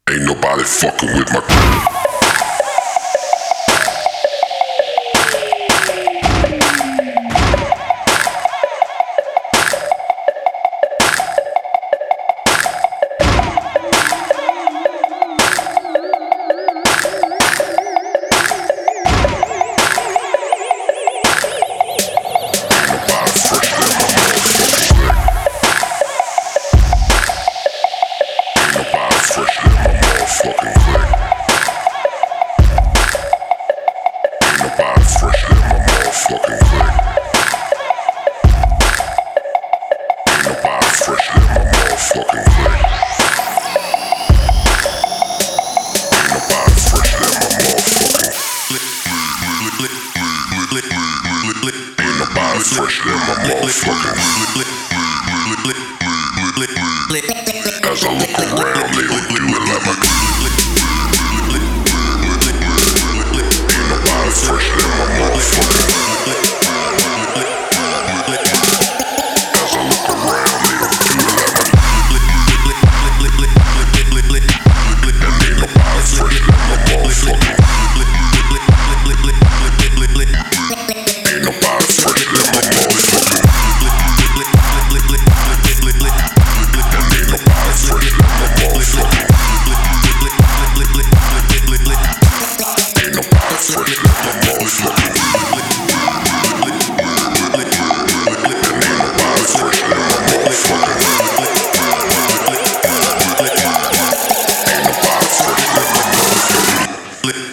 Ain't nobody fucking with my fresh than my motherfucking as I look around, they don't do it like my ain't nobody fresh than my motherfucking as I look around, they don't do it like my and ain't nobody fresh than my motherfucking ain't nobody fresh than my motherfucking and ain't nobody fresh than my motherfucking ain't nobody fresh than my motherfucking and ain't nobody fresh than my motherfucking ain't nobody fresh than my motherfucking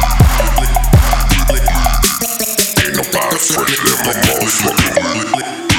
fresh than my motherfucking